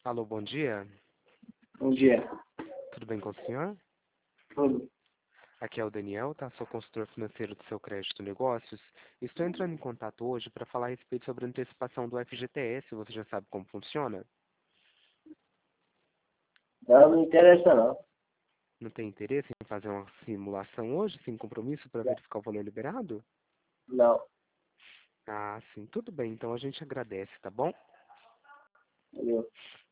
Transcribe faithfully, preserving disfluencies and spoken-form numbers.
Alô, bom dia. Bom dia. Tudo bem com o senhor? Tudo. Aqui é o Daniel, tá? Sou consultor financeiro do seu crédito negócios. Estou entrando em contato hoje para falar a respeito sobre a antecipação do F G T S. Você já sabe como funciona? Não, não interessa não. Não tem interesse em fazer uma simulação hoje, sem compromisso, para verificar o valor liberado? Não. Ah, sim. Tudo bem. Então a gente agradece, tá bom? Entendeu?